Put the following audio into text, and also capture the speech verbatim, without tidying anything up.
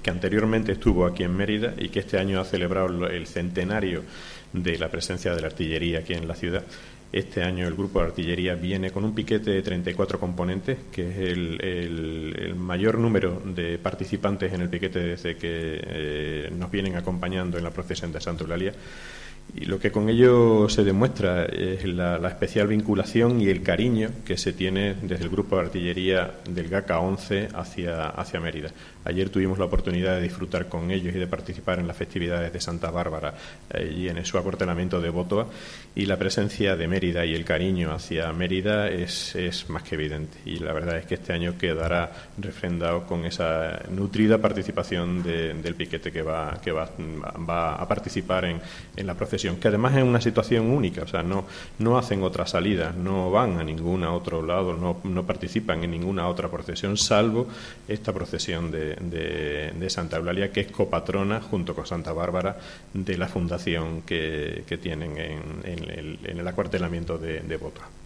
que anteriormente estuvo aquí en Mérida y que este año ha celebrado el centenario de la presencia de la artillería aquí en la ciudad. Este año el grupo de artillería viene con un piquete de treinta y cuatro componentes, que es el, el, el mayor número de participantes en el piquete desde que eh, nos vienen acompañando en la procesión de Santa Eulalia. Y lo que con ello se demuestra es la, la especial vinculación y el cariño que se tiene desde el grupo de artillería del G A C A once hacia, hacia Mérida. Ayer tuvimos la oportunidad de disfrutar con ellos y de participar en las festividades de Santa Bárbara eh, y en su acuartelamiento de Botoa, y la presencia de Mérida y el cariño hacia Mérida es, es más que evidente, y la verdad es que este año quedará refrendado con esa nutrida participación de, del piquete que va, que va, va a participar en, en la procesión, que además es una situación única, o sea, no, no hacen otra salida, no van a ningún otro lado, no, no participan en ninguna otra procesión, salvo esta procesión de, de, de Santa Eulalia, que es copatrona junto con Santa Bárbara de la fundación que, que tienen en, en, el, en el acuartelamiento de, de Botoa.